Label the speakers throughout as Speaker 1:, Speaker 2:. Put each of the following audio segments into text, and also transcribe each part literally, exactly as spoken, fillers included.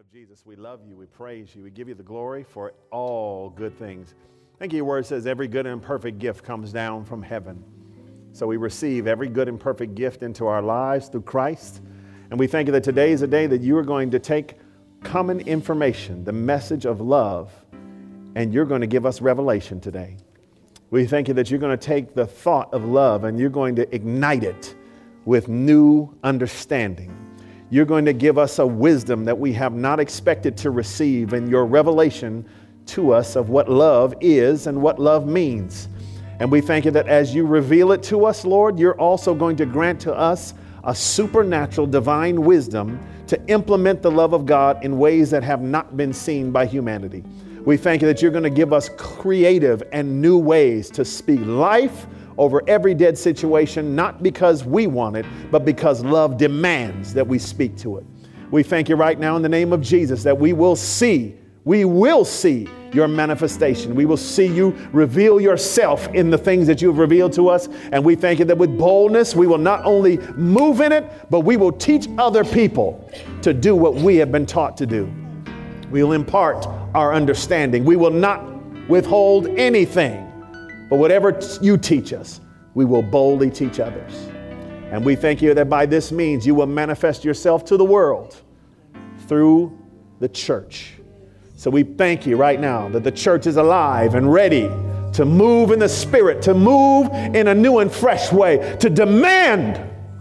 Speaker 1: of Jesus, we love you, we praise you, we give you the glory for all good things. Thank you. Your word says every good and perfect gift comes down from heaven. So we receive every good and perfect gift into our lives through Christ. And we thank you that today is a day that you are going to take common information, the message of love, and you're going to give us revelation today. We thank you that you're going to take the thought of love and you're going to ignite it with new understanding. You're going to give us a wisdom that we have not expected to receive, and your revelation to us of what love is and what love means. And we thank you that as you reveal it to us, Lord, you're also going to grant to us a supernatural divine wisdom to implement the love of God in ways that have not been seen by humanity. We thank you that you're going to give us creative and new ways to speak life over every dead situation, not because we want it, but because love demands that we speak to it. We thank you right now in the name of Jesus that we will see, we will see your manifestation. We will see you reveal yourself in the things that you've revealed to us. And we thank you that with boldness, we will not only move in it, but we will teach other people to do what we have been taught to do. We will impart our understanding. We will not withhold anything. But whatever you teach us, we will boldly teach others. And we thank you that by this means you will manifest yourself to the world through the church. So we thank you right now that the church is alive and ready to move in the Spirit, to move in a new and fresh way, to demand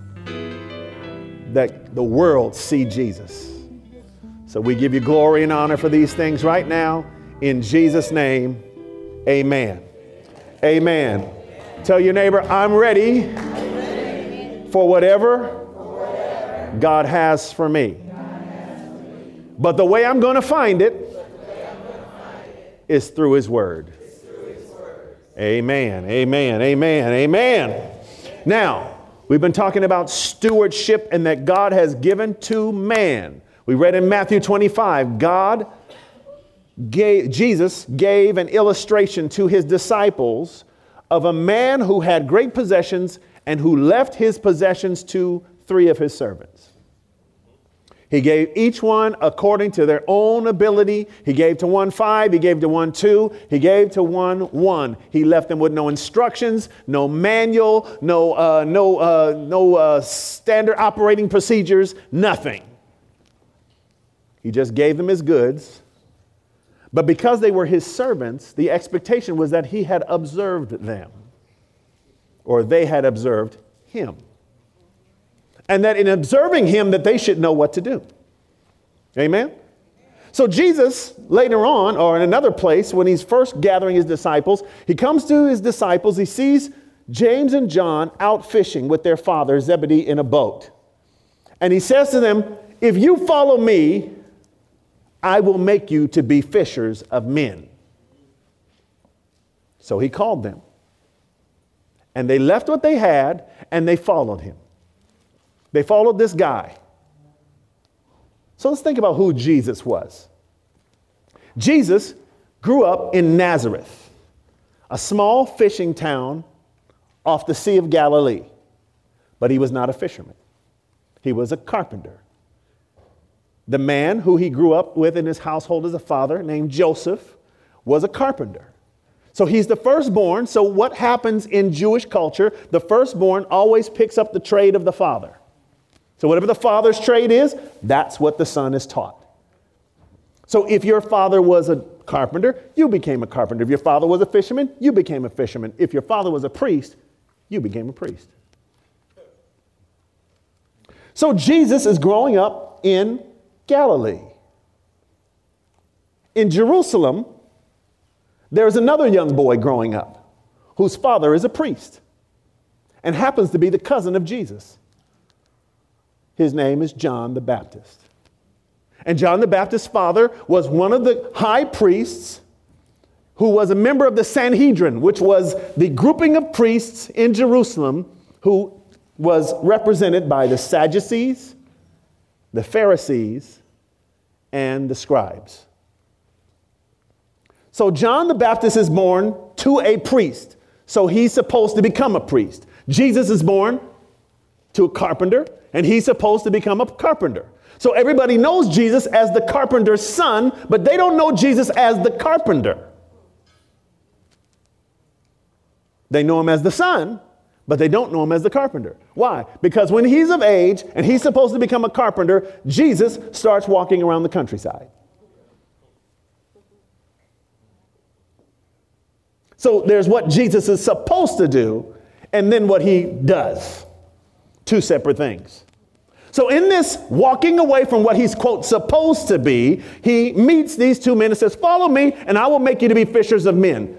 Speaker 1: that the world see Jesus. So we give you glory and honor for these things right now. In Jesus' name, amen. Amen. Tell your neighbor, I'm ready, I'm ready. For, whatever for whatever God has for me. Has for me. But the way I'm going to find it, find it is through His Word. Through His Word. Amen. Amen. Amen. Amen. Now, we've been talking about stewardship and that God has given to man. We read in Matthew twenty-five, God Gave, Jesus gave an illustration to his disciples of a man who had great possessions and who left his possessions to three of his servants. He gave each one according to their own ability. He gave to one five, he gave to one two, he gave to one one. He left them with no instructions, no manual, no uh, no uh, no uh, standard operating procedures, nothing. He just gave them his goods. But because they were his servants, the expectation was that he had observed them, or they had observed him. And that in observing him, that they should know what to do. Amen? So Jesus, later on, or in another place, when he's first gathering his disciples, he comes to his disciples, he sees James and John out fishing with their father, Zebedee, in a boat. And he says to them, if you follow me, I will make you to be fishers of men. So he called them. And they left what they had and they followed him. They followed this guy. So let's think about who Jesus was. Jesus grew up in Nazareth, a small fishing town off the Sea of Galilee. But he was not a fisherman. He was a carpenter. The man who he grew up with in his household as a father, named Joseph, was a carpenter. So he's the firstborn. So what happens in Jewish culture, the firstborn always picks up the trade of the father. So whatever the father's trade is, that's what the son is taught. So if your father was a carpenter, you became a carpenter. If your father was a fisherman, you became a fisherman. If your father was a priest, you became a priest. So Jesus is growing up in Galilee. In Jerusalem, there's another young boy growing up whose father is a priest and happens to be the cousin of Jesus. His name is John the Baptist. And John the Baptist's father was one of the high priests who was a member of the Sanhedrin, which was the grouping of priests in Jerusalem who was represented by the Sadducees, the Pharisees, and the scribes. So John the Baptist is born to a priest. So he's supposed to become a priest. Jesus is born to a carpenter, and he's supposed to become a carpenter. So everybody knows Jesus as the carpenter's son, but they don't know Jesus as the carpenter. They know him as the son, but they don't know him as the carpenter. Why? Because when he's of age and he's supposed to become a carpenter, Jesus starts walking around the countryside. So there's what Jesus is supposed to do and then what he does. Two separate things. So in this walking away from what he's, quote, supposed to be, he meets these two men and says, follow me and I will make you to be fishers of men.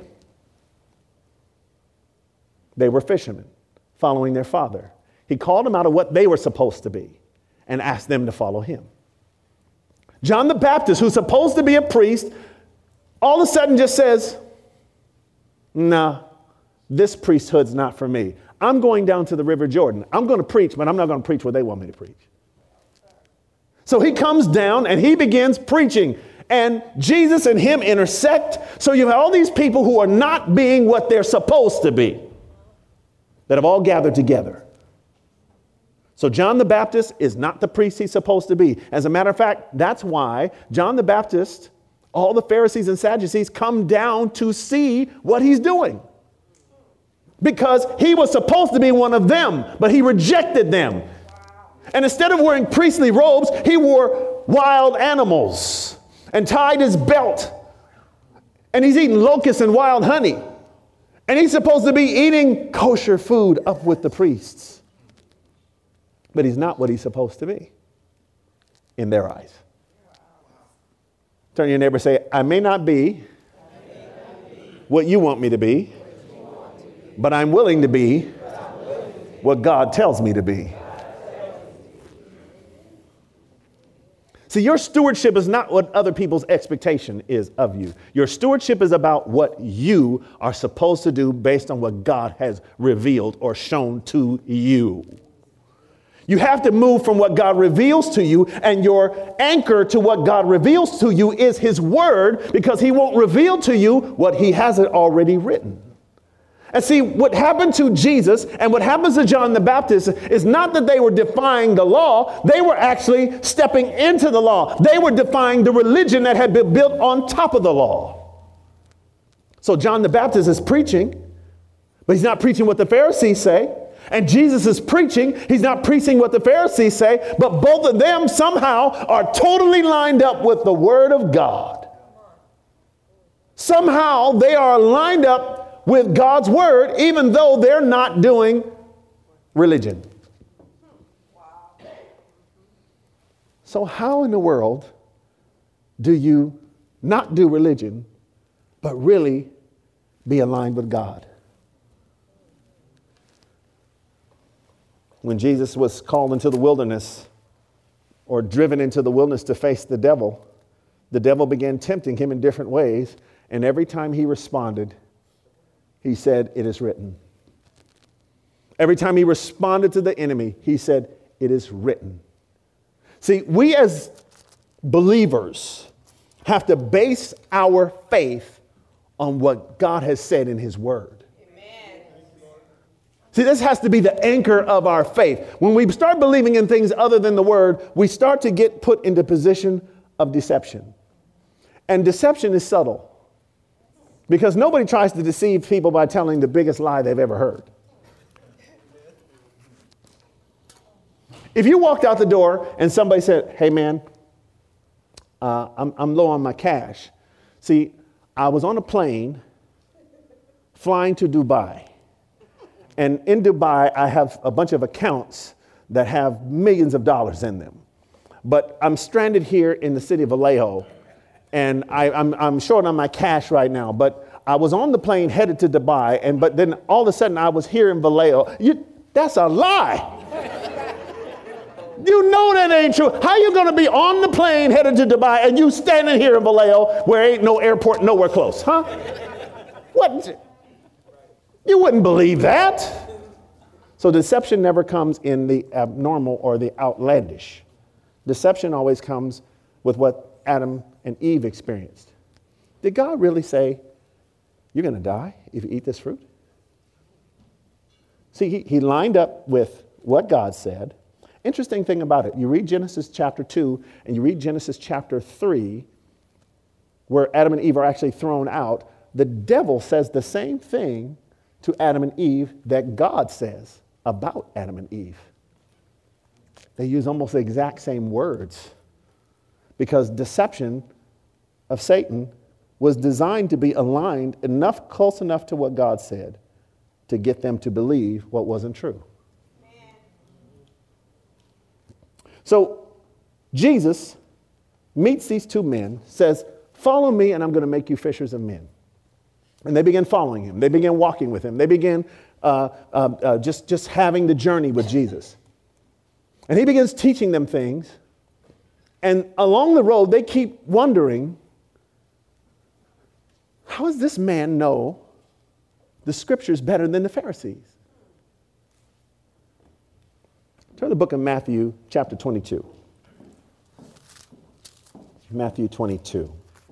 Speaker 1: They were fishermen following their father. He called them out of what they were supposed to be and asked them to follow him. John the Baptist, who's supposed to be a priest, all of a sudden just says, nah, this priesthood's not for me. I'm going down to the River Jordan. I'm going to preach, but I'm not going to preach what they want me to preach. So he comes down and he begins preaching, and Jesus and him intersect. So you have all these people who are not being what they're supposed to be that have all gathered together. So John the Baptist is not the priest he's supposed to be. As a matter of fact, that's why John the Baptist, all the Pharisees and Sadducees come down to see what he's doing. Because he was supposed to be one of them, but he rejected them. And instead of wearing priestly robes, he wore wild animals and tied his belt. And he's eating locusts and wild honey. And he's supposed to be eating kosher food up with the priests. But he's not what he's supposed to be in their eyes. Turn to your neighbor and say, I may not be what you want me to be, but I'm willing to be what God tells me to be. See, your stewardship is not what other people's expectation is of you. Your stewardship is about what you are supposed to do based on what God has revealed or shown to you. You have to move from what God reveals to you, and your anchor to what God reveals to you is his word, because he won't reveal to you what he hasn't already written. And see, what happened to Jesus and what happens to John the Baptist is not that they were defying the law. They were actually stepping into the law. They were defying the religion that had been built on top of the law. So John the Baptist is preaching, but he's not preaching what the Pharisees say. And Jesus is preaching. He's not preaching what the Pharisees say, but both of them somehow are totally lined up with the word of God. Somehow they are lined up with God's word, even though they're not doing religion. So how in the world do you not do religion, but really be aligned with God? When Jesus was called into the wilderness, or driven into the wilderness to face the devil, the devil began tempting him in different ways. And every time he responded, he said, it is written. Every time he responded to the enemy, he said, it is written. See, we as believers have to base our faith on what God has said in his word. Amen. See, this has to be the anchor of our faith. When we start believing in things other than the word, we start to get put into position of deception. And deception is subtle, because nobody tries to deceive people by telling the biggest lie they've ever heard. If you walked out the door and somebody said, hey, man, uh, I'm, I'm low on my cash. See, I was on a plane flying to Dubai. And in Dubai, I have a bunch of accounts that have millions of dollars in them. But I'm stranded here in the city of Vallejo. And I, I'm, I'm short on my cash right now, but I was on the plane headed to Dubai, and but then all of a sudden I was here in Vallejo. You, that's a lie. You know that ain't true. How you going to be on the plane headed to Dubai and you standing here in Vallejo where ain't no airport nowhere close, huh? What? You wouldn't believe that. So deception never comes in the abnormal or the outlandish. Deception always comes with what Adam and Eve experienced. Did God really say, you're going to die if you eat this fruit? See, he, he lined up with what God said, Interesting thing about it, you read Genesis chapter two and you read Genesis chapter three, where Adam and Eve are actually thrown out. The devil says the same thing to Adam and Eve that God says about Adam and Eve. They use almost the exact same words because deception of Satan was designed to be aligned enough, close enough to what God said to get them to believe what wasn't true. So Jesus meets these two men, says, follow me and I'm going to make you fishers of men. And they begin following him. They begin walking with him. They begin uh, uh, uh, just, just having the journey with Jesus. And he begins teaching them things. And along the road, they keep wondering, how does this man know the scriptures better than the Pharisees? Turn to the book of Matthew, chapter twenty-two. Matthew twenty-two.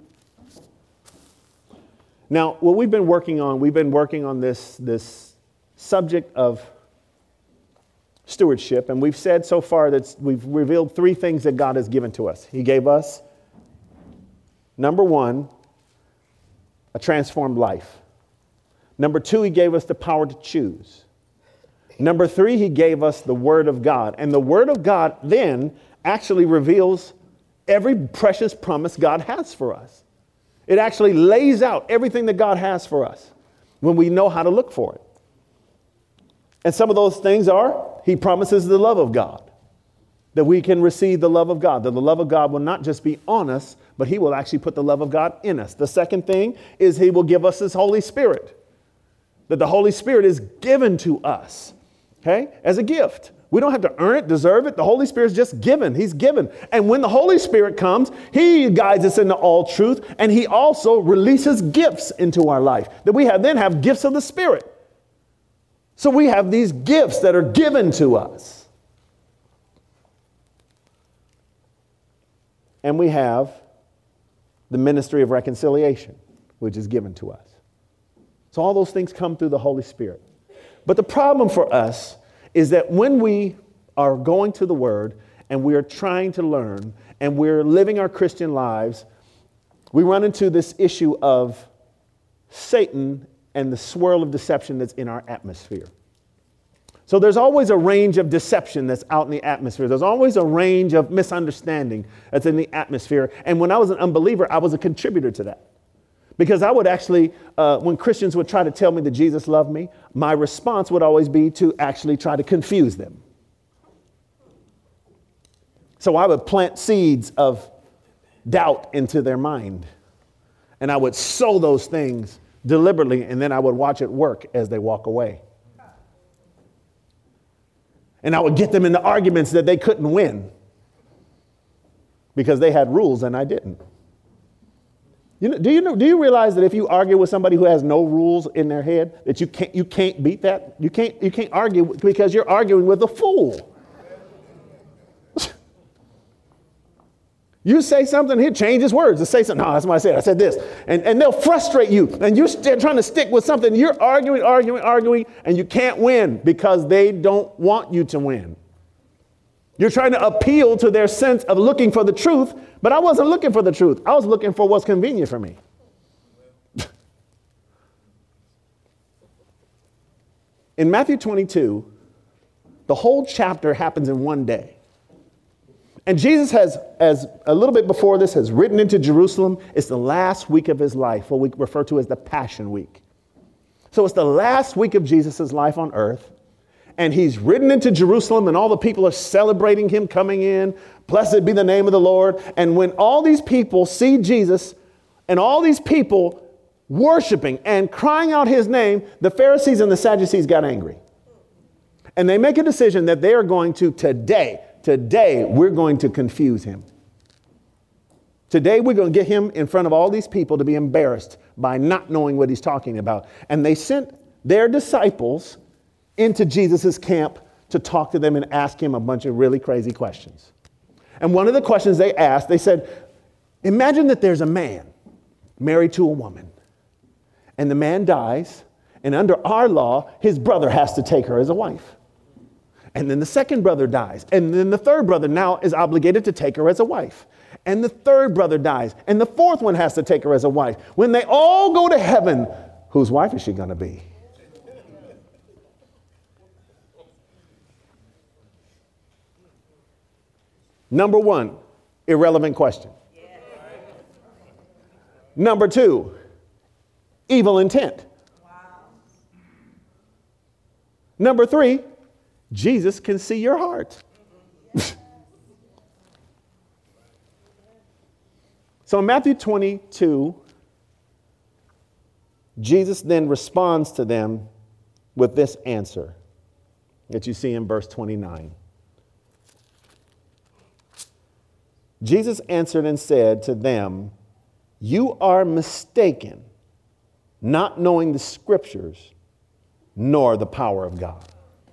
Speaker 1: Now, what we've been working on, we've been working on this, this subject of stewardship, and we've said so far that we've revealed three things that God has given to us. He gave us, number one, a transformed life. Number two, he gave us the power to choose. Number three, he gave us the Word of God. And the Word of God then actually reveals every precious promise God has for us. It actually lays out everything that God has for us when we know how to look for it. And some of those things are, he promises the love of God, that we can receive the love of God, that the love of God will not just be on us, but he will actually put the love of God in us. The second thing is he will give us his Holy Spirit, that the Holy Spirit is given to us. Okay, as a gift. We don't have to earn it, deserve it. The Holy Spirit is just given. He's given. And when the Holy Spirit comes, he guides us into all truth. And he also releases gifts into our life that we have then have gifts of the Spirit. So we have these gifts that are given to us. And we have the ministry of reconciliation, which is given to us. So all those things come through the Holy Spirit. But the problem for us is that when we are going to the Word and we are trying to learn and we're living our Christian lives, we run into this issue of Satan and the swirl of deception that's in our atmosphere. So there's always a range of deception that's out in the atmosphere. There's always a range of misunderstanding that's in the atmosphere. And when I was an unbeliever, I was a contributor to that. Because I would actually, uh, when Christians would try to tell me that Jesus loved me, my response would always be to actually try to confuse them. So I would plant seeds of doubt into their mind. And I would sow those things deliberately, and then I would watch it work as they walk away. And I would get them into arguments that they couldn't win because they had rules and I didn't. You know, do you know, do you realize that if you argue with somebody who has no rules in their head, that you can't you can't beat that? You can't you can't argue because you're arguing with a fool. You say something, he'll change his words to say something. No, that's what I said. I said this. And, and they'll frustrate you. And you're st- trying to stick with something. You're arguing, arguing, arguing, and you can't win because they don't want you to win. You're trying to appeal to their sense of looking for the truth, but I wasn't looking for the truth. I was looking for what's convenient for me. In Matthew twenty-two, the whole chapter happens in one day. And Jesus has, as a little bit before this, has ridden into Jerusalem. It's the last week of his life, what we refer to as the Passion Week. So it's the last week of Jesus' life on earth. And he's ridden into Jerusalem and all the people are celebrating him coming in. Blessed be the name of the Lord. And when all these people see Jesus and all these people worshiping and crying out his name, the Pharisees and the Sadducees got angry. And they make a decision that they are going to today, today, we're going to confuse him. Today, we're going to get him in front of all these people to be embarrassed by not knowing what he's talking about. And they sent their disciples into Jesus's camp to talk to them and ask him a bunch of really crazy questions. And one of the questions they asked, they said, imagine that there's a man married to a woman and the man dies, and under our law, his brother has to take her as a wife. And then the second brother dies. And then the third brother now is obligated to take her as a wife. And the third brother dies. And the fourth one has to take her as a wife. When they all go to heaven, whose wife is she going to be? Number one, irrelevant question. Number two, evil intent. Number three, Jesus can see your heart. So in Matthew twenty-two, Jesus then responds to them with this answer that you see in verse twenty-nine. Jesus answered and said to them, "You are mistaken, not knowing the scriptures nor the power of God."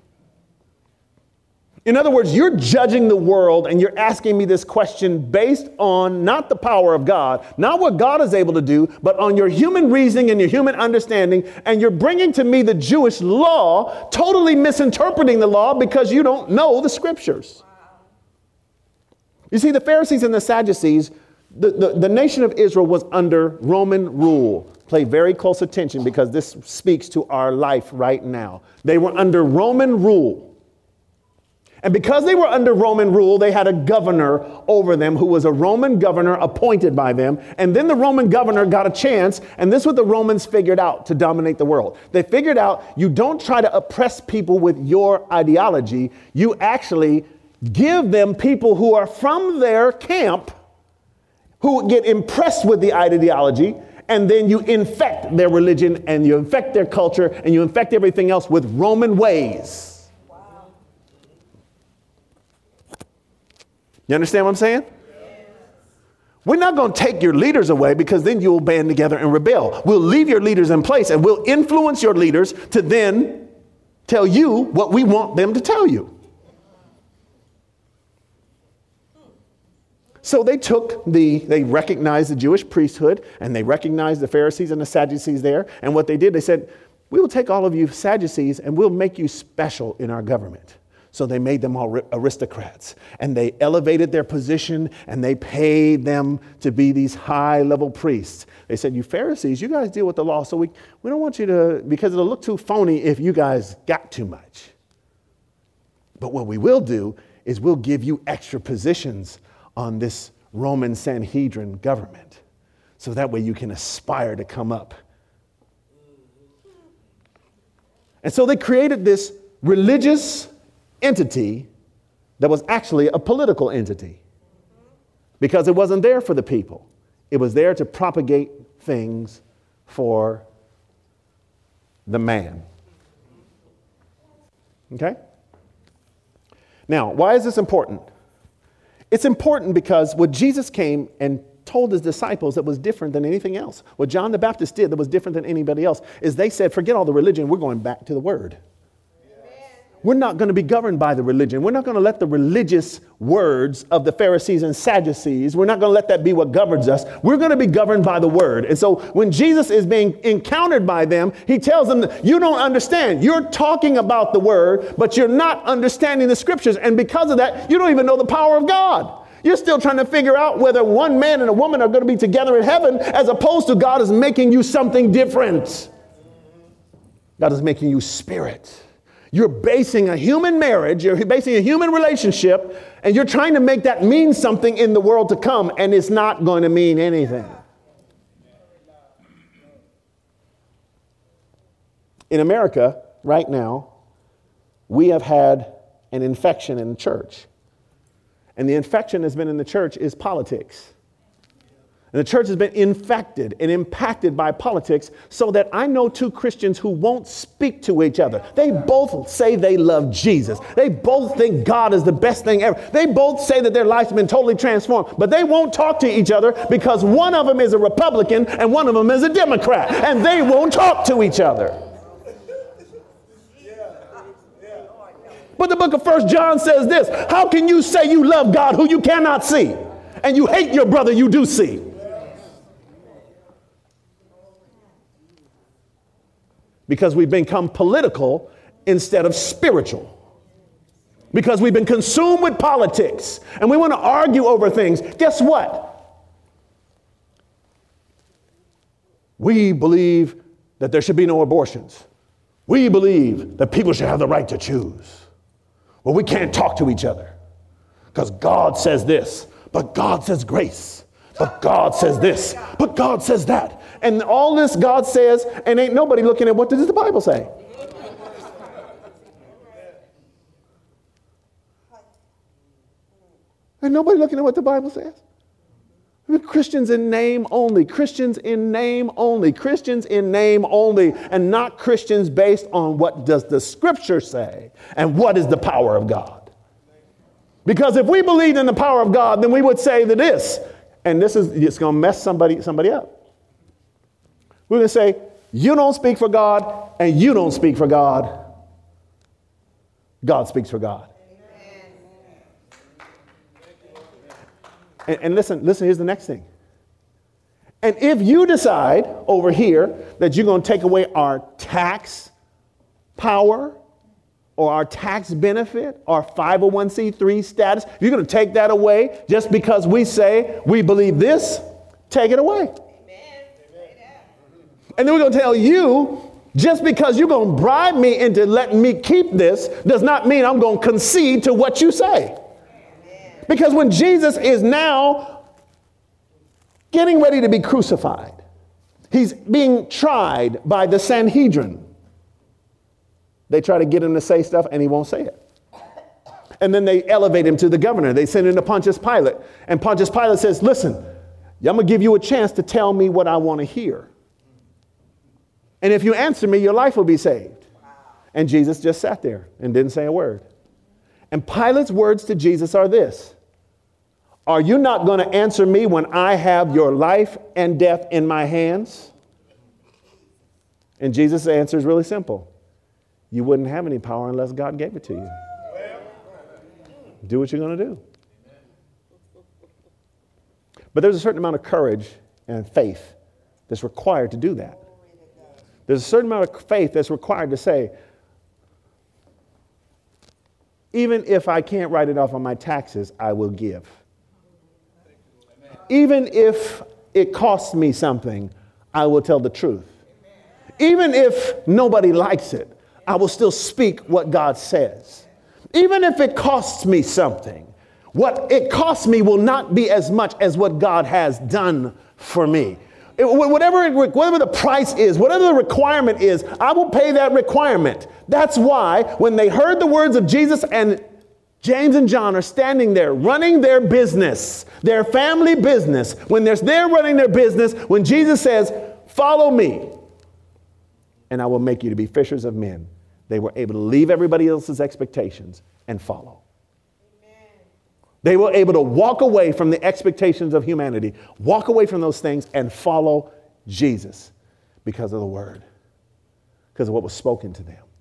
Speaker 1: In other words, you're judging the world and you're asking me this question based on not the power of God, not what God is able to do, but on your human reasoning and your human understanding. And you're bringing to me the Jewish law, totally misinterpreting the law because you don't know the scriptures. You see, the Pharisees and the Sadducees, the, the, the nation of Israel was under Roman rule. Pay very close attention because this speaks to our life right now. They were under Roman rule. And because they were under Roman rule, they had a governor over them who was a Roman governor appointed by them. And then the Roman governor got a chance. And this is what the Romans figured out to dominate the world. They figured out you don't try to oppress people with your ideology. You actually give them people who are from their camp who get impressed with the ideology. And then you infect their religion and you infect their culture and you infect everything else with Roman ways. You understand what I'm saying? Yes. We're not going to take your leaders away because then you'll band together and rebel. We'll leave your leaders in place and we'll influence your leaders to then tell you what we want them to tell you. So they took the, they recognized the Jewish priesthood and they recognized the Pharisees and the Sadducees there. And what they did, they said, we will take all of you Sadducees and we'll make you special in our government. So they made them all aristocrats and they elevated their position and they paid them to be these high level priests. They said, you Pharisees, you guys deal with the law. So we, we don't want you to, because it'll look too phony if you guys got too much. But what we will do is we'll give you extra positions on this Roman Sanhedrin government. So that way you can aspire to come up. And so they created this religious entity that was actually a political entity because it wasn't there for the people. It was there to propagate things for the man. Okay? Now, why is this important? It's important because what Jesus came and told his disciples that was different than anything else, what John the Baptist did that was different than anybody else, is they said, forget all the religion, we're going back to the word. We're not going to be governed by the religion. We're not going to let the religious words of the Pharisees and Sadducees, we're not going to let that be what governs us. We're going to be governed by the word. And so when Jesus is being encountered by them, he tells them, you don't understand. You're talking about the word, but you're not understanding the scriptures. And because of that, you don't even know the power of God. You're still trying to figure out whether one man and a woman are going to be together in heaven, as opposed to God is making you something different. God is making you spirit. You're basing a human marriage, you're basing a human relationship, and you're trying to make that mean something in the world to come, and it's not going to mean anything. In America, right now, we have had an infection in the church. And the infection that's been in the church is politics. And the church has been infected and impacted by politics, so that I know two Christians who won't speak to each other. They both say they love Jesus. They both think God is the best thing ever. They both say that their life's been totally transformed, but they won't talk to each other because one of them is a Republican and one of them is a Democrat, and they won't talk to each other. But the book of First John says this: how can you say you love God who you cannot see, and you hate your brother you do see? Because we've become political instead of spiritual. because we've been consumed with politics and we want to argue over things. Guess what? We believe that there should be no abortions. We believe that people should have the right to choose. Well, we can't talk to each other because God says this, but God says grace, but God says this, but God says that. And all this God says, and ain't nobody looking at what does the Bible say. Ain't nobody looking at what the Bible says. Christians in name only, Christians in name only, Christians in name only, and not Christians based on what does the scripture say and what is the power of God. Because if we believed in the power of God, then we would say that this, and this is, it's going to mess somebody, somebody up. We're going to say, you don't speak for God and you don't speak for God. God speaks for God. And, and listen, listen, here's the next thing. And if you decide over here that you're going to take away our tax power or our tax benefit, our five oh one c three status, you're going to take that away just because we say we believe this, take it away. Amen. And then we're going to tell you, just because you're going to bribe me into letting me keep this does not mean I'm going to concede to what you say. Because when Jesus is now getting ready to be crucified, he's being tried by the Sanhedrin. They try to get him to say stuff and he won't say it. And then they elevate him to the governor. They send him to Pontius Pilate. And Pontius Pilate says, listen, I'm going to give you a chance to tell me what I want to hear. And if you answer me, your life will be saved. And Jesus just sat there and didn't say a word. And Pilate's words to Jesus are this: are you not going to answer me when I have your life and death in my hands? And Jesus' answer is really simple. You wouldn't have any power unless God gave it to you. Do what you're going to do. But there's a certain amount of courage and faith that's required to do that. There's a certain amount of faith that's required to say, even if I can't write it off on my taxes, I will give. Even if it costs me something, I will tell the truth. Even if nobody likes it, I will still speak what God says. Even if it costs me something, what it costs me will not be as much as what God has done for me. It, whatever, it, whatever the price is, whatever the requirement is, I will pay that requirement. That's why when they heard the words of Jesus, and James and John are standing there running their business, their family business, when they're there running their business, when Jesus says, follow me, and I will make you to be fishers of men, they were able to leave everybody else's expectations and follow. Amen. They were able to walk away from the expectations of humanity, walk away from those things and follow Jesus because of the word, because of what was spoken to them.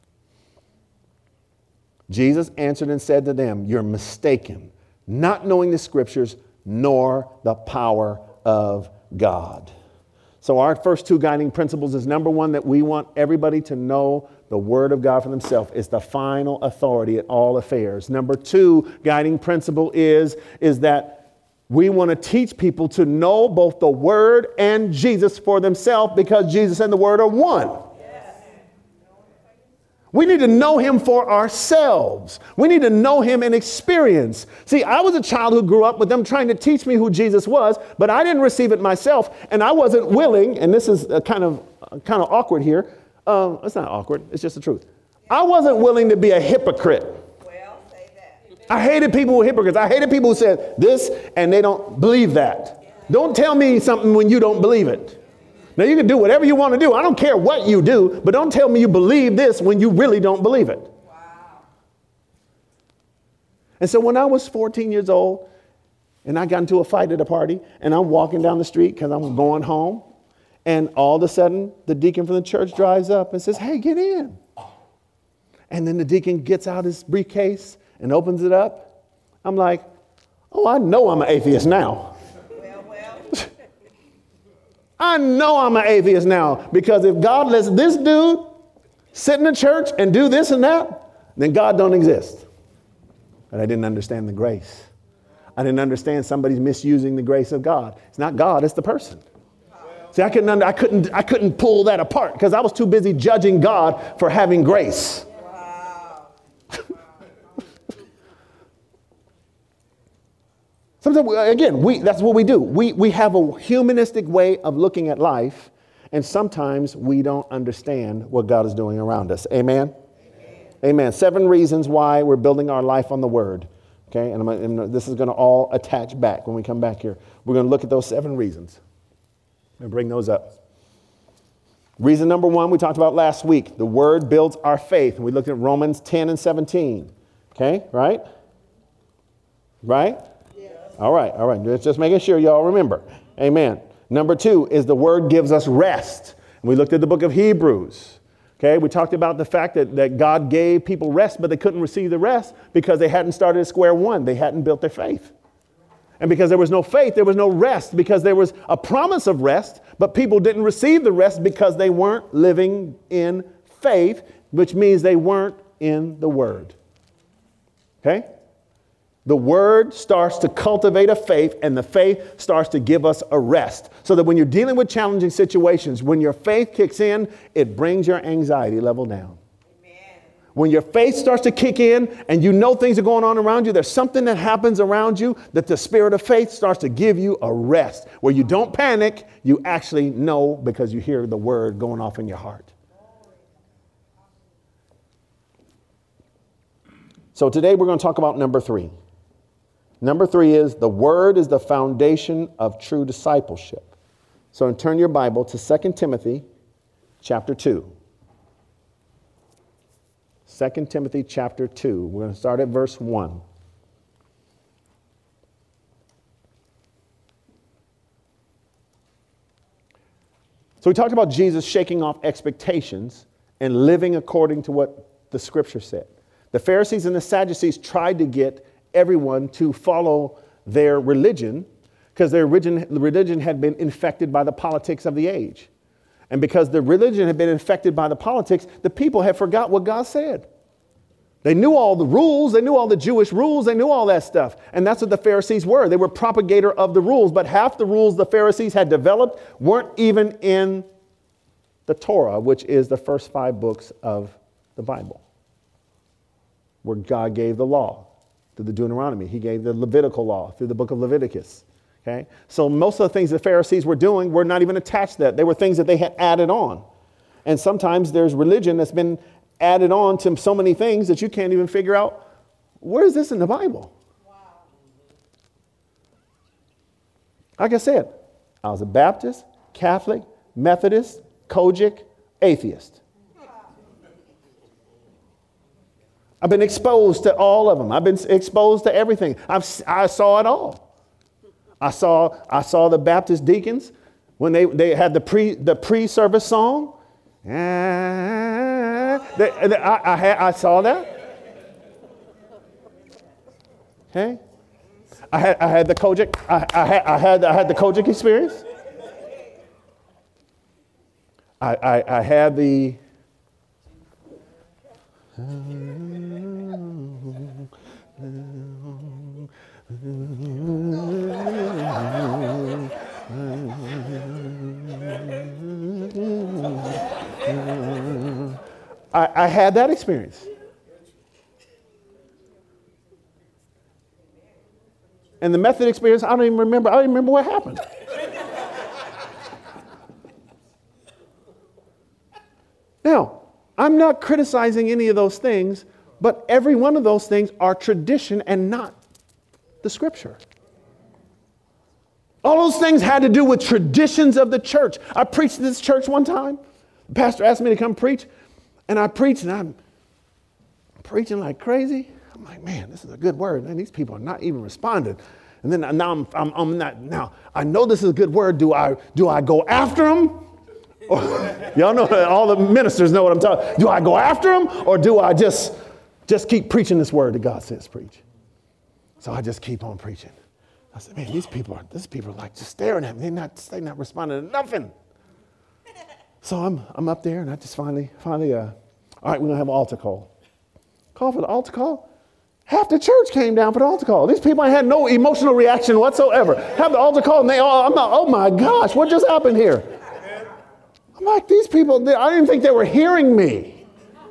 Speaker 1: Jesus answered and said to them, you're mistaken, not knowing the scriptures nor the power of God. So our first two guiding principles is, number one, that we want everybody to know the word of God for themselves. It's the final authority at all affairs. Number two guiding principle is, is that we want to teach people to know both the word and Jesus for themselves, because Jesus and the word are one. We need to know him for ourselves. We need to know him in experience. See, I was a child who grew up with them trying to teach me who Jesus was, but I didn't receive it myself, and I wasn't willing, and this is a kind of kind of awkward here. Um, it's not awkward. It's just the truth. I wasn't willing to be a hypocrite. Well, say that. I hated people who were hypocrites. I hated people who said this, and they don't believe that. Don't tell me something when you don't believe it. Now, you can do whatever you want to do. I don't care what you do, but don't tell me you believe this when you really don't believe it. Wow. And so when I was fourteen years old and I got into a fight at a party and I'm walking down the street because I'm going home, and all of a sudden the deacon from the church drives up and says, hey, get in. And then the deacon gets out his briefcase and opens it up. I'm like, oh, I know I'm an atheist now. I know I'm an atheist now, because if God lets this dude sit in the church and do this and that, then God don't exist. but I didn't understand the grace. I didn't understand somebody's misusing the grace of God. It's not God, it's the person. See, I couldn't, under, I couldn't, I couldn't pull that apart because I was too busy judging God for having grace. Wow. Sometimes, again, we, that's what we do. We, we have a humanistic way of looking at life, and sometimes we don't understand what God is doing around us. Amen? Amen. Amen. Seven reasons why we're building our life on the Word. Okay, and, I'm, and this is going to all attach back when we come back here. We're going to look at those seven reasons and bring those up. Reason number one, we talked about last week. The Word builds our faith. And we looked at Romans ten and seventeen. Okay, right? Right? Yes. All right, all right. Just, just making sure y'all remember. Amen. Number two is the Word gives us rest. And we looked at the book of Hebrews. Okay, we talked about the fact that, that God gave people rest, but they couldn't receive the rest because they hadn't started at square one. They hadn't built their faith. And because there was no faith, there was no rest, because there was a promise of rest, but people didn't receive the rest because they weren't living in faith, which means they weren't in the Word. Okay? The Word starts to cultivate a faith, and the faith starts to give us a rest. So that when you're dealing with challenging situations, when your faith kicks in, it brings your anxiety level down. Amen. When your faith starts to kick in and you know things are going on around you, there's something that happens around you that the spirit of faith starts to give you a rest. Where you don't panic, you actually know because you hear the Word going off in your heart. So today we're going to talk about number three. Number three is the Word is the foundation of true discipleship. So turn your Bible to Second Timothy chapter two. Second Timothy chapter two. We're going to start at verse one. So we talked about Jesus shaking off expectations and living according to what the Scripture said. The Pharisees and the Sadducees tried to get everyone to follow their religion because their religion had been infected by the politics of the age. And because the religion had been infected by the politics, the people had forgot what God said. They knew all the rules. They knew all the Jewish rules. They knew all that stuff. And that's what the Pharisees were. They were propagator of the rules. But half the rules the Pharisees had developed weren't even in the Torah, which is the first five books of the Bible, where God gave the law through the Deuteronomy. He gave the Levitical law through the book of Leviticus. Okay, so most of the things the Pharisees were doing were not even attached to that. They were things that they had added on. And sometimes there's religion that's been added on to so many things that you can't even figure out, where is this in the Bible? Wow. Like I said, I was a Baptist, Catholic, Methodist, Kojic, atheist. I've been exposed to all of them. I've been exposed to everything. I've, I saw it all. I saw I saw the Baptist deacons when they, they had the pre the pre-service song. Ah, they, they, I, I, had, I saw that. Okay, I had I had the Kojic. I, I had I had I had the Kojic experience. I I, I had the. I, I had that experience. And the method experience, I don't even remember. I don't even remember what happened. Now, I'm not criticizing any of those things, but every one of those things are tradition and not the Scripture. All those things had to do with traditions of the church. I preached at this church one time. The pastor asked me to come preach, and I preached, and I'm preaching like crazy. I'm like, man, this is a good word. Man, these people are not even responding. And then now I'm, I'm, I'm not. Now I know this is a good word. Do I do I go after them? Or, y'all know, all the ministers know what I'm talking. Do I go after them, or do I just just keep preaching this word that God says preach? So I just keep on preaching. I said, man, these people are, these people are like just staring at me. They're not, they're not responding to nothing. So I'm, I'm up there, and I just finally, finally, uh, all right, we're gonna have an altar call. Call for the altar call, Half the church came down for the altar call. These people had no emotional reaction whatsoever. Have the altar call and they all, I'm not, oh my gosh, what just happened here? I'm like, these people, they, I didn't think they were hearing me.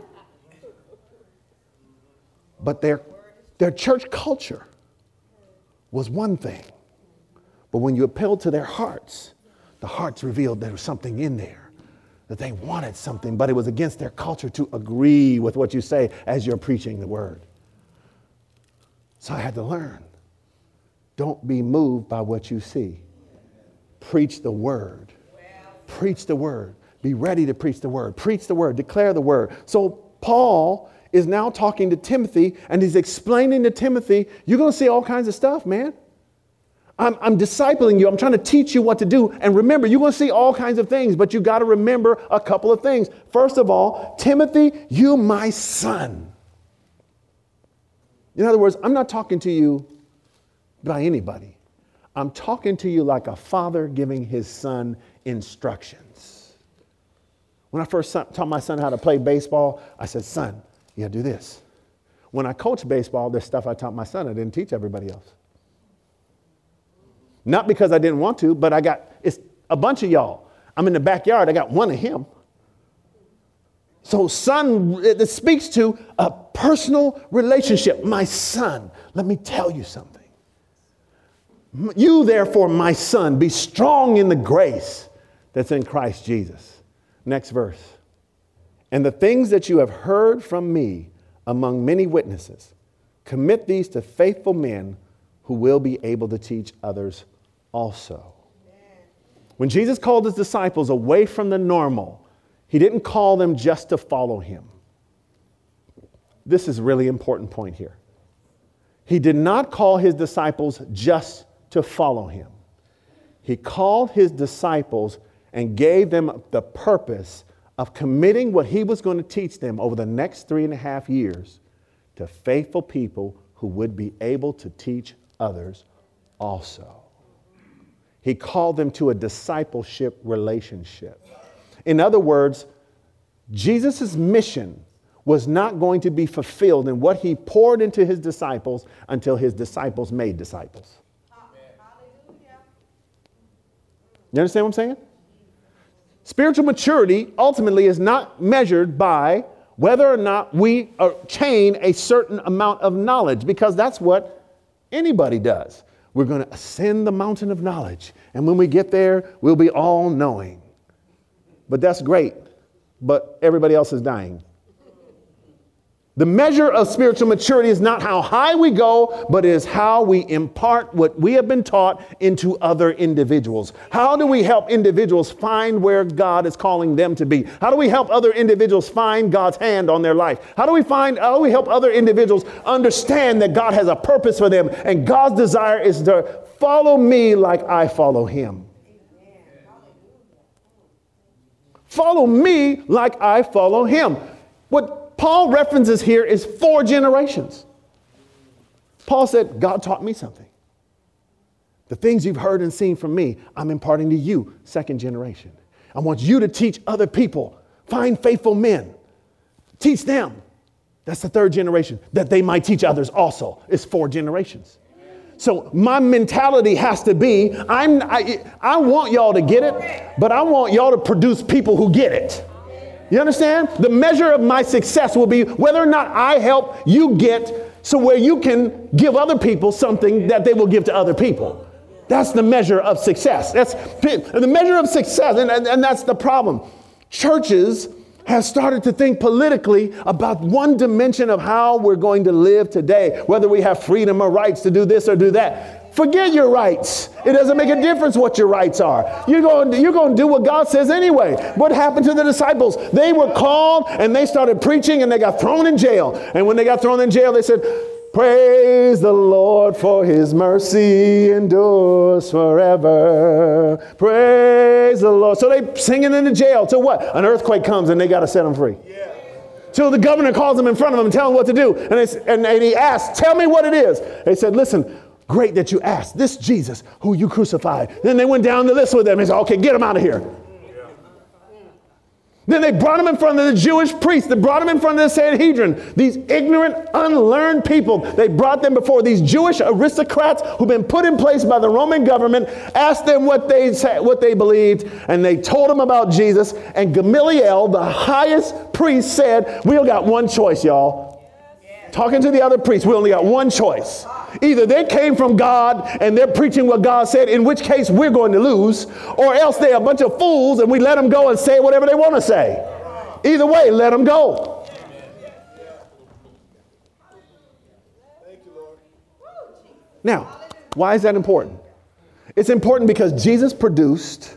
Speaker 1: But their, their church culture was one thing. But when you appealed to their hearts, the hearts revealed there was something in there, that they wanted something, but it was against their culture to agree with what you say as you're preaching the word. So I had to learn. Don't be moved by what you see. Preach the word. Preach the word. Be ready to preach the word. Preach the word. Declare the word. So Paul is now talking to Timothy, and he's explaining to Timothy, you're going to see all kinds of stuff, man. I'm, I'm discipling you. I'm trying to teach you what to do. And remember, you're going to see all kinds of things, but you got to remember a couple of things. First of all, Timothy, you my son. In other words, I'm not talking to you by anybody. I'm talking to you like a father giving his son instructions. When I first taught my son how to play baseball, I said, son, you gotta do this. When I coached baseball, there's stuff I taught my son I didn't teach everybody else. Not because I didn't want to, but I got, it's a bunch of y'all. I'm in the backyard, I got one of him. So son, it speaks to a personal relationship. My son, let me tell you something. You therefore, my son, be strong in the grace that's in Christ Jesus. Next verse. And the things that you have heard from me among many witnesses, commit these to faithful men who will be able to teach others also. When Jesus called his disciples away from the normal, he didn't call them just to follow him. This is a really important point here. He did not call his disciples just to follow him. He called his disciples and gave them the purpose of committing what he was going to teach them over the next three and a half years to faithful people who would be able to teach others also. He called them to a discipleship relationship. In other words, Jesus' mission was not going to be fulfilled in what he poured into his disciples until his disciples made disciples. You understand what I'm saying? Spiritual maturity ultimately is not measured by whether or not we attain a certain amount of knowledge, because that's what anybody does. We're going to ascend the mountain of knowledge, and when we get there, we'll be all knowing. But that's great, but everybody else is dying. The measure of spiritual maturity is not how high we go, but it is how we impart what we have been taught into other individuals. How do we help individuals find where God is calling them to be? How do we help other individuals find God's hand on their life? How do we find, how do we help other individuals understand that God has a purpose for them, and God's desire is to follow me like I follow him? Follow me like I follow him. What Paul references here is four generations. Paul said, God taught me something. The things you've heard and seen from me, I'm imparting to you, second generation. I want you to teach other people. Find faithful men. Teach them. That's the third generation, that they might teach others also. It's four generations. So my mentality has to be, I'm, I, I want y'all to get it, but I want y'all to produce people who get it. You understand? The measure of my success will be whether or not I help you get so where you can give other people something that they will give to other people. That's the measure of success. That's the measure of success. And, and, and that's the problem. Churches have started to think politically about one dimension of how we're going to live today, whether we have freedom or rights to do this or do that. Forget your rights. It doesn't make a difference what your rights are. You're going, you're going to do what God says anyway. What happened to the disciples? They were called and they started preaching and they got thrown in jail. And when they got thrown in jail, they said, praise the Lord, for his mercy endures forever. Praise the Lord. So they singing in the jail till what? An earthquake comes and they got to set them free. Yeah. Till the governor calls them in front of them and tells them what to do. And, they, and, and he asked, tell me what it is. They said, listen, great that you asked. This Jesus who you crucified. Then they went down the list with them and said, okay, get him out of here. Then they brought him in front of the Jewish priests. They brought him in front of the Sanhedrin. These ignorant, unlearned people. They brought them before these Jewish aristocrats who've been put in place by the Roman government, asked them what they said, what they believed, and they told them about Jesus. And Gamaliel, the highest priest, said, we only got one choice, y'all. Talking to the other priests, we only got one choice. Either they came from God and they're preaching what God said, in which case we're going to lose, or else they're a bunch of fools and we let them go and say whatever they want to say. Either way, let them go. Now, why is that important? It's important because Jesus produced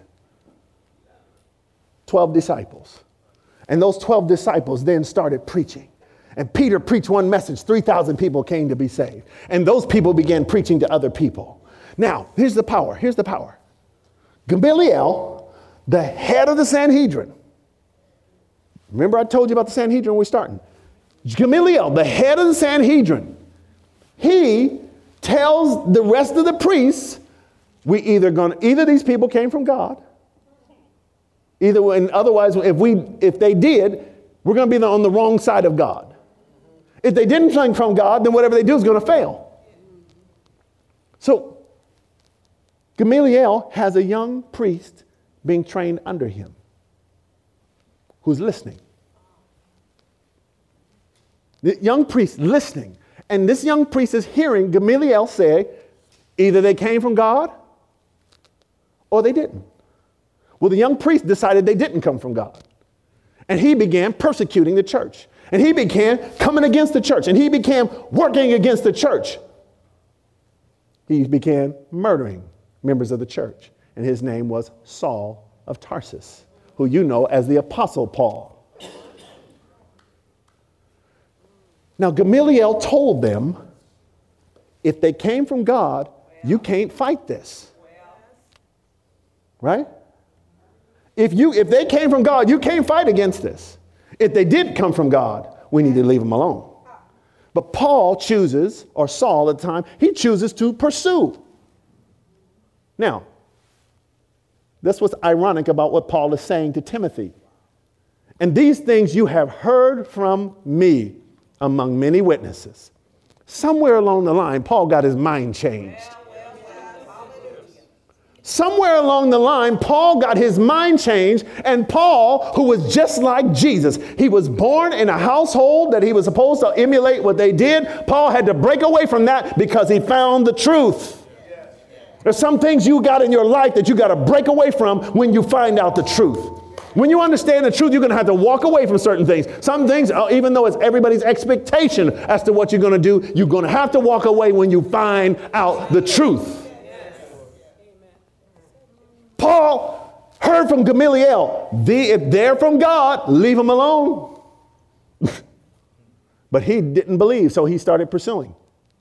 Speaker 1: twelve disciples. And those twelve disciples then started preaching. And Peter preached one message. three thousand people came to be saved. And those people began preaching to other people. Now, here's the power. Here's the power. Gamaliel, the head of the Sanhedrin. Remember I told you about the Sanhedrin when we're starting. Gamaliel, the head of the Sanhedrin, he tells the rest of the priests, we either going either these people came from God, either and otherwise if we if they did, we're going to be on the wrong side of God. If they didn't come from God, then whatever they do is going to fail. So Gamaliel has a young priest being trained under him who's listening. The young priest listening. And this young priest is hearing Gamaliel say, either they came from God or they didn't. Well, the young priest decided they didn't come from God. And he began persecuting the church. And he began coming against the church. And he began working against the church. He began murdering members of the church. And his name was Saul of Tarsus, who you know as the Apostle Paul. Now, Gamaliel told them, if they came from God, you can't fight this. Right? If you, if they came from God, you can't fight against this. If they did come from God, we need to leave them alone. But Paul chooses, or Saul at the time, he chooses to pursue. Now, that's what's ironic about what Paul is saying to Timothy. And these things you have heard from me among many witnesses. Somewhere along the line, Paul got his mind changed. Somewhere along the line, Paul got his mind changed, and Paul, who was just like Jesus, he was born in a household that he was supposed to emulate what they did. Paul had to break away from that because he found the truth. There's some things you got in your life that you got to break away from when you find out the truth. When you understand the truth, you're going to have to walk away from certain things. Some things, even though it's everybody's expectation as to what you're going to do, you're going to have to walk away when you find out the truth. Paul heard from Gamaliel, the, if they're from God, leave them alone. But he didn't believe, so he started pursuing.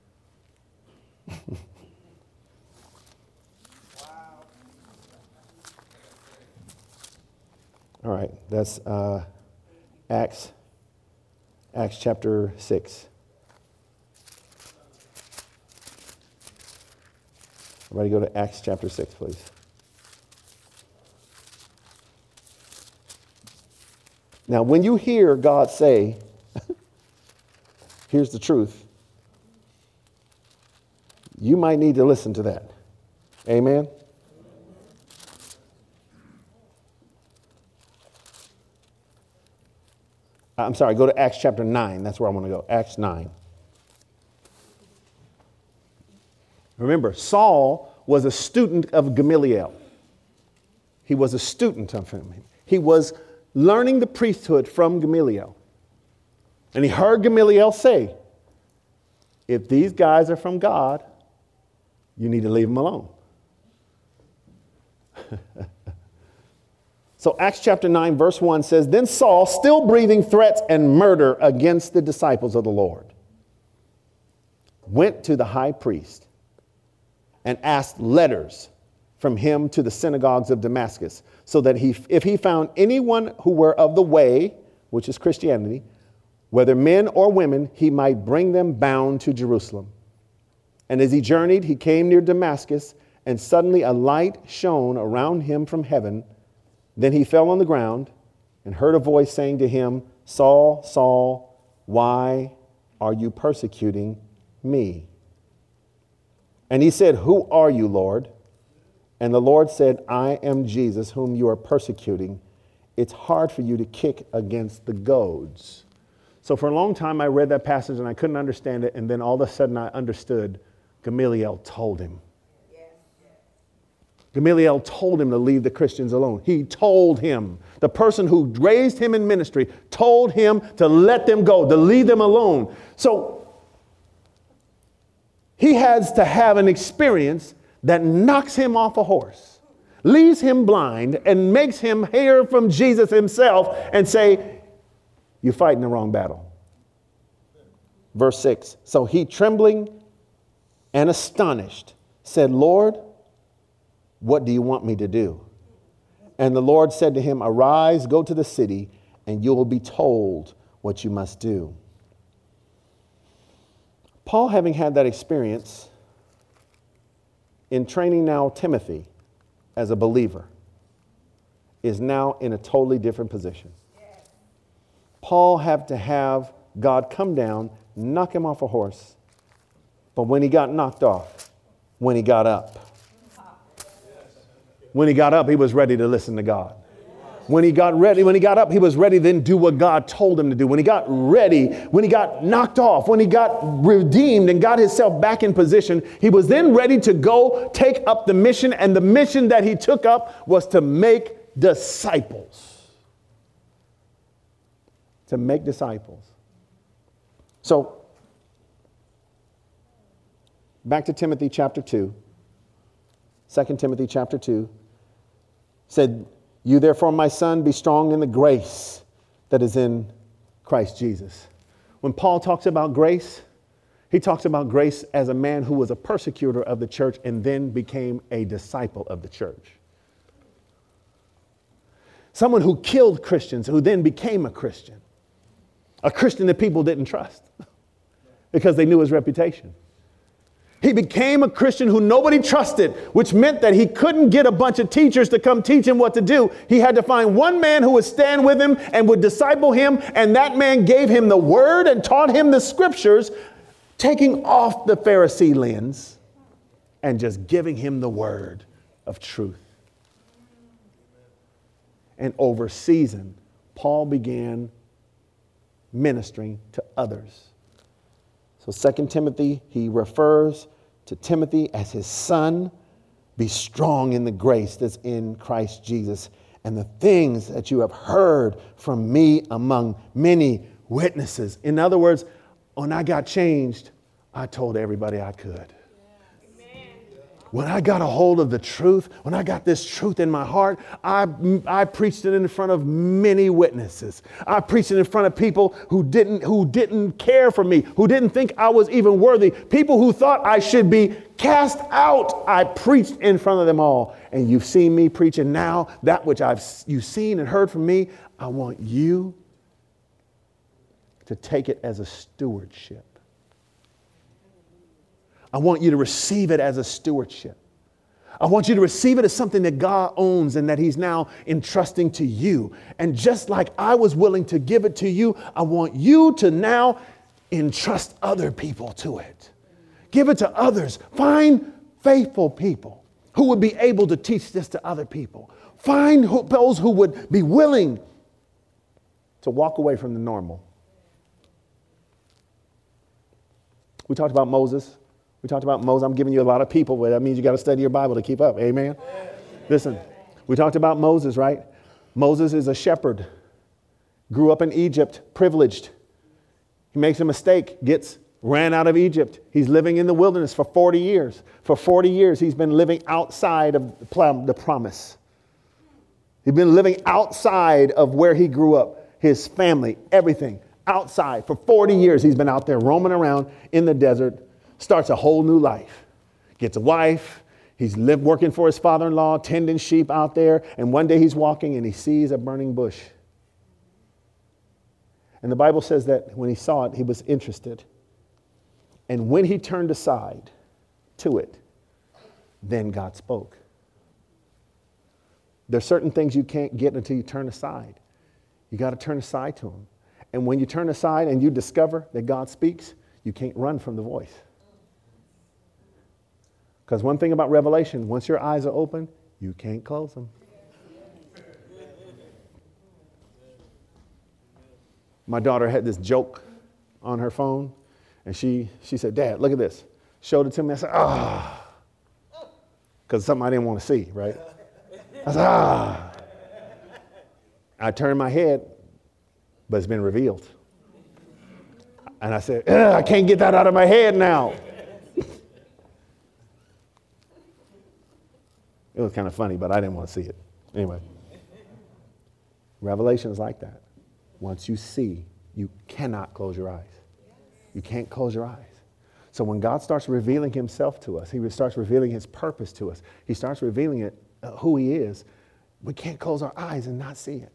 Speaker 1: All right, that's uh, Acts, Acts chapter six. Everybody go to Acts chapter six, please. Now, when you hear God say, here's the truth, you might need to listen to that. Amen? I'm sorry, go to Acts chapter nine. That's where I want to go. Acts nine. Remember, Saul was a student of Gamaliel. He was a student of him. He was learning the priesthood from Gamaliel. And he heard Gamaliel say, if these guys are from God, you need to leave them alone. So Acts chapter nine, verse one says, then Saul, still breathing threats and murder against the disciples of the Lord, went to the high priest and asked letters from him to the synagogues of Damascus, so that he, if he found anyone who were of the way, which is Christianity, whether men or women, he might bring them bound to Jerusalem. And as he journeyed, he came near Damascus, and suddenly a light shone around him from heaven. Then he fell on the ground and heard a voice saying to him, Saul, Saul, why are you persecuting me? And he said, who are you, Lord? And the Lord said, I am Jesus, whom you are persecuting. It's hard for you to kick against the goads. So for a long time, I read that passage and I couldn't understand it. And then all of a sudden I understood. Gamaliel told him. Gamaliel told him to leave the Christians alone. He told him, the person who raised him in ministry, told him to let them go, to leave them alone. So he has to have an experience that knocks him off a horse, leaves him blind, and makes him hear from Jesus himself and say, you're fighting the wrong battle. Verse six, so he, trembling and astonished, said, Lord, what do you want me to do? And the Lord said to him, arise, go to the city, and you will be told what you must do. Paul, having had that experience in training now Timothy as a believer, is now in a totally different position. Paul had to have God come down, knock him off a horse. But when he got knocked off, when he got up, when he got up, he was ready to listen to God. When he got ready, when he got up, he was ready to then do what God told him to do. When he got ready, when he got knocked off, when he got redeemed and got himself back in position, he was then ready to go take up the mission. And the mission that he took up was to make disciples. To make disciples. So, back to Timothy chapter two. Second Timothy chapter two said, you therefore, my son, be strong in the grace that is in Christ Jesus. When Paul talks about grace, he talks about grace as a man who was a persecutor of the church and then became a disciple of the church. Someone who killed Christians who then became a Christian. A Christian that people didn't trust because they knew his reputation. He became a Christian who nobody trusted, which meant that he couldn't get a bunch of teachers to come teach him what to do. He had to find one man who would stand with him and would disciple him. And that man gave him the word and taught him the scriptures, taking off the Pharisee lens and just giving him the word of truth. And over season, Paul began ministering to others. So Second Timothy, he refers to Timothy as his son. Be strong in the grace that's in Christ Jesus and the things that you have heard from me among many witnesses. In other words, when I got changed, I told everybody I could. When I got a hold of the truth, when I got this truth in my heart, I, I preached it in front of many witnesses. I preached it in front of people who didn't, who didn't care for me, who didn't think I was even worthy, people who thought I should be cast out. I preached in front of them all. And you've seen me preaching now, that which I've you've seen and heard from me. I want you to take it as a stewardship. I want you to receive it as a stewardship. I want you to receive it as something that God owns and that he's now entrusting to you. And just like I was willing to give it to you, I want you to now entrust other people to it. Give it to others. Find faithful people who would be able to teach this to other people. Find who, those who would be willing to walk away from the normal. We talked about Moses. We talked about Moses. I'm giving you a lot of people, but that means you got to study your Bible to keep up. Amen. Listen, we talked about Moses, right? Moses is a shepherd, grew up in Egypt, privileged. He makes a mistake, gets ran out of Egypt. He's living in the wilderness for forty years. For forty years, he's been living outside of the promise. He's been living outside of where he grew up, his family, everything. Outside. For forty years, he's been out there roaming around in the desert. Starts a whole new life, gets a wife. He's lived working for his father-in-law, tending sheep out there. And one day he's walking and he sees a burning bush. And the Bible says that when he saw it, he was interested. And when he turned aside to it, then God spoke. There's certain things you can't get until you turn aside. You got to turn aside to him. And when you turn aside and you discover that God speaks, you can't run from the voice. Because one thing about revelation, once your eyes are open, you can't close them. My daughter had this joke on her phone, and she, she said, Dad, look at this. Showed it to me. I said, ah. Because something I didn't want to see, right? I said, ah. I turned my head, but it's been revealed. And I said, I can't get that out of my head now. It was kind of funny, but I didn't want to see it. Anyway, Revelation is like that. Once you see, you cannot close your eyes. You can't close your eyes. So when God starts revealing himself to us, he starts revealing his purpose to us, he starts revealing it, uh, who he is, we can't close our eyes and not see it.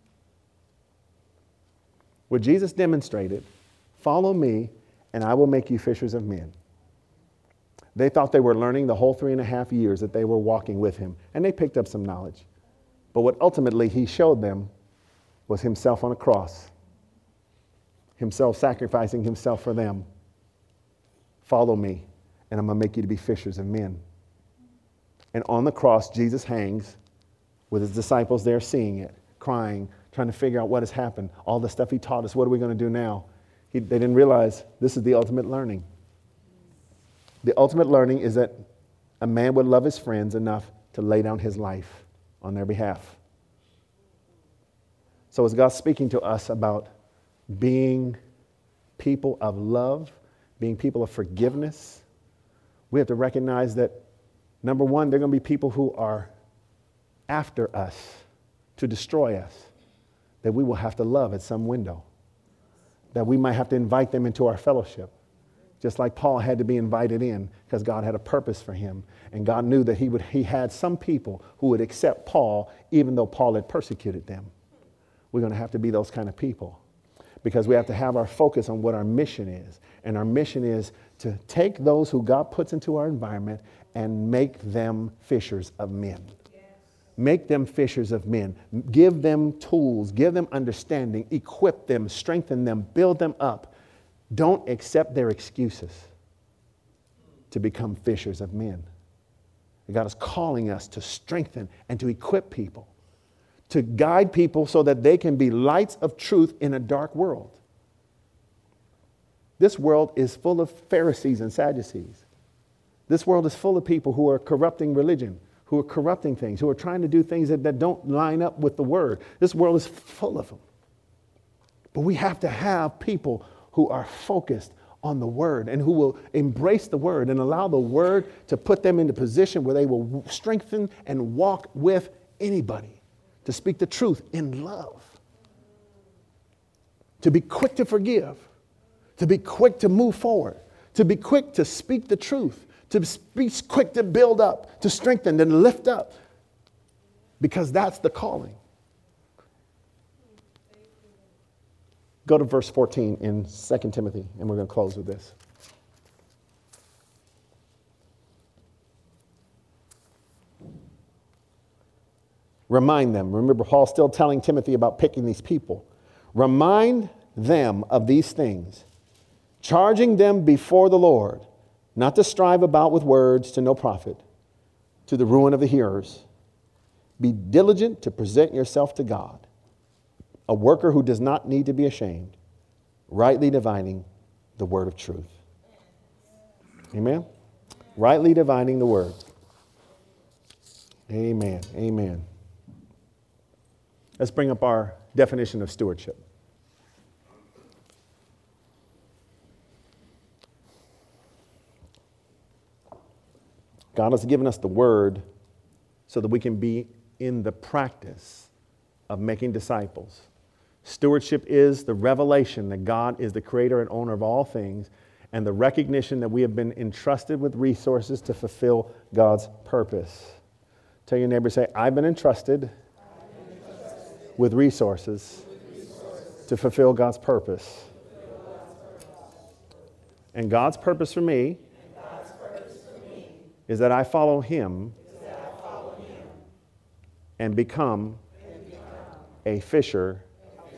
Speaker 1: What Jesus demonstrated, follow me and I will make you fishers of men. They thought they were learning the whole three and a half years that they were walking with him, and they picked up some knowledge. But what ultimately he showed them was himself on a cross, himself sacrificing himself for them. Follow me, and I'm going to make you to be fishers of men. And on the cross, Jesus hangs with his disciples there seeing it, crying, trying to figure out what has happened, all the stuff he taught us, what are we going to do now? He, they didn't realize this is the ultimate learning. The ultimate learning is that a man would love his friends enough to lay down his life on their behalf. So is God speaking to us about being people of love, being people of forgiveness? We have to recognize that, number one, there are going to be people who are after us to destroy us, that we will have to love at some window, that we might have to invite them into our fellowship. Just like Paul had to be invited in because God had a purpose for him. And God knew that he would, he had some people who would accept Paul even though Paul had persecuted them. We're going to have to be those kind of people because we have to have our focus on what our mission is. And our mission is to take those who God puts into our environment and make them fishers of men. Yes. Make them fishers of men. Give them tools, give them understanding, equip them, strengthen them, build them up. Don't accept their excuses to become fishers of men. God is calling us to strengthen and to equip people, to guide people so that they can be lights of truth in a dark world. This world is full of Pharisees and Sadducees. This world is full of people who are corrupting religion, who are corrupting things, who are trying to do things that, that don't line up with the word. This world is full of them. But we have to have people who are focused on the word and who will embrace the word and allow the word to put them in the position where they will strengthen and walk with anybody, to speak the truth in love, to be quick to forgive, to be quick to move forward, to be quick to speak the truth, to be quick to build up, to strengthen and lift up, because that's the calling. Go to verse fourteen in Second Timothy, and we're going to close with this. Remind them. Remember, Paul's still telling Timothy about picking these people. Remind them of these things, charging them before the Lord, not to strive about with words to no profit, to the ruin of the hearers. Be diligent to present yourself to God, a worker who does not need to be ashamed, rightly dividing the word of truth. Amen? Rightly dividing the word. Amen. Amen. Let's bring up our definition of stewardship. God has given us the word so that we can be in the practice of making disciples. Stewardship is the revelation that God is the creator and owner of all things, and the recognition that we have been entrusted with resources to fulfill God's purpose. Tell your neighbor, say, I've been entrusted, I've been entrusted with, resources with resources to fulfill God's purpose. Fulfill God's purpose. And God's purpose for me, God's purpose for me is that I follow Him, that I follow him and become, and become a fisher, a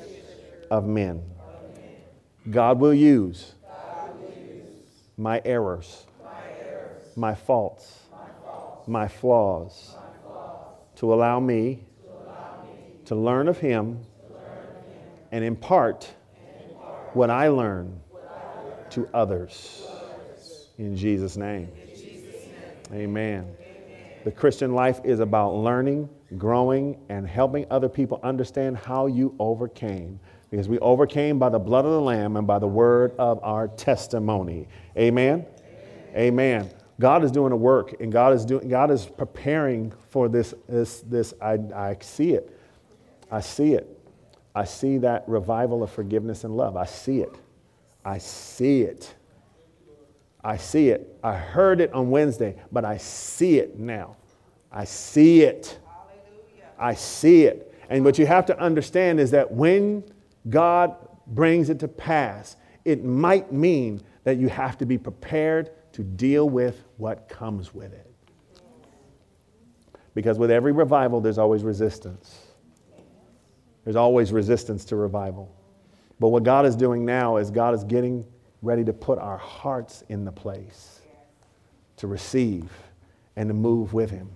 Speaker 1: of men. God will use my errors, my faults, my flaws to allow me to learn of Him and impart what I learn to others. In Jesus' name. Amen. The Christian life is about learning, growing, and helping other people understand how you overcame. Because we overcame by the blood of the Lamb and by the word of our testimony. Amen? Amen. Amen. God is doing a work, and God is doing. God is preparing for this. This. This. I. I see it. I see it. I see that revival of forgiveness and love. I see it. I see it. I see it. I heard it on Wednesday, but I see it now. I see it. I see it. And what you have to understand is that when God brings it to pass, it might mean that you have to be prepared to deal with what comes with it. Because with every revival, there's always resistance. There's always resistance to revival. But what God is doing now is God is getting ready to put our hearts in the place to receive and to move with Him.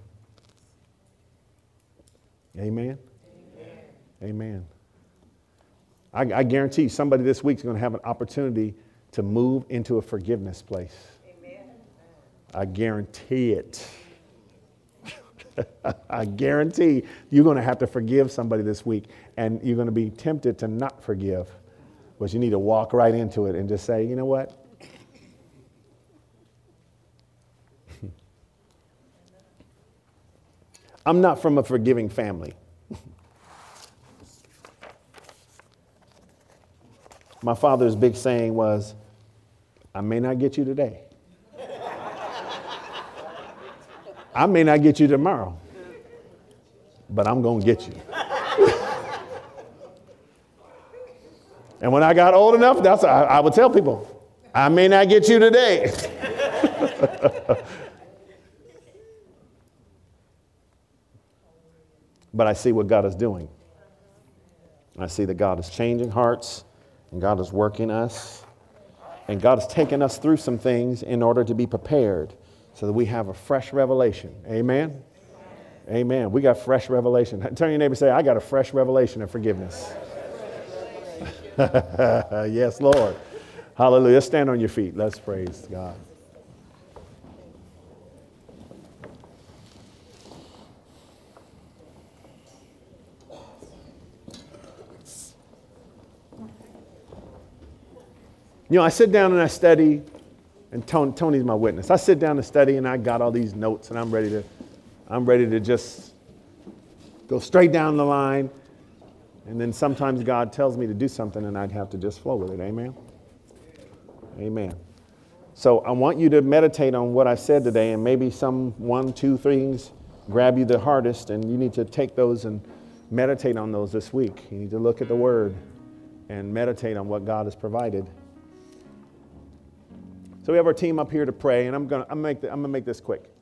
Speaker 1: Amen? Amen. Amen. I, I guarantee you somebody this week is going to have an opportunity to move into a forgiveness place. Amen. I guarantee it. I guarantee you're going to have to forgive somebody this week, and you're going to be tempted to not forgive. But you need to walk right into it and just say, you know what? I'm not from a forgiving family. My father's big saying was, I may not get you today. I may not get you tomorrow, but I'm going to get you. And when I got old enough, that's I, I would tell people, I may not get you today. But I see what God is doing. I see that God is changing hearts, and God is working us, and God is taking us through some things in order to be prepared so that we have a fresh revelation. Amen? Amen. Amen. We got fresh revelation. Turn to your neighbor and say, I got a fresh revelation of forgiveness. Yes, Lord. Hallelujah. Stand on your feet. Let's praise God. You know, I sit down and I study, and Tony, Tony's my witness. I sit down and study, and I got all these notes, and I'm ready to, I'm ready to just go straight down the line. And then sometimes God tells me to do something, and I'd have to just flow with it. Amen? Amen. So I want you to meditate on what I said today, and maybe some one, two things grab you the hardest, and you need to take those and meditate on those this week. You need to look at the Word and meditate on what God has provided. So we have our team up here to pray, and I'm gonna I'm make the, I'm gonna make this quick.